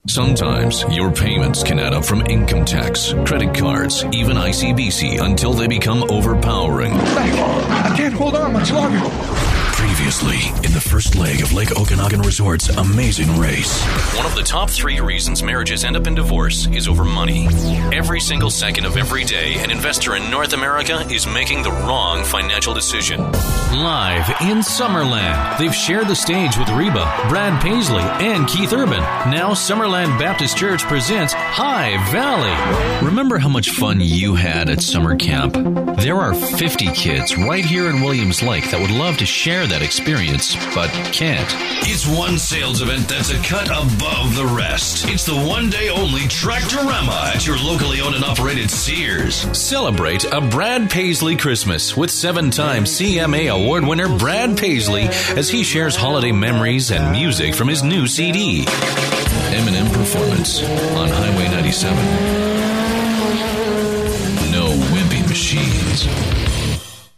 Sometimes your payments can add up from income tax, credit cards, even ICBC until they become overpowering. I can't hold on much longer. Previously, in the first leg of Lake Okanagan Resort's Amazing Race. One of the top 3 reasons marriages end up in divorce is over money. Every single second of every day, an investor in North America is making the wrong financial decision. Live in Summerland, they've shared the stage with Reba, Brad Paisley, and Keith Urban. Now Summerland Baptist Church presents High Valley. Remember how much fun you had at summer camp? There are 50 kids right here in Williams Lake that would love to share that experience, but can't. It's one sales event that's a cut above the rest. It's the one-day only Tractorama at your locally owned and operated Sears. Celebrate a Brad Paisley Christmas with 7-time CMA Award winner Brad Paisley as he shares holiday memories and music from his new CD. M&M Performance on Highway 97. No wimpy machines.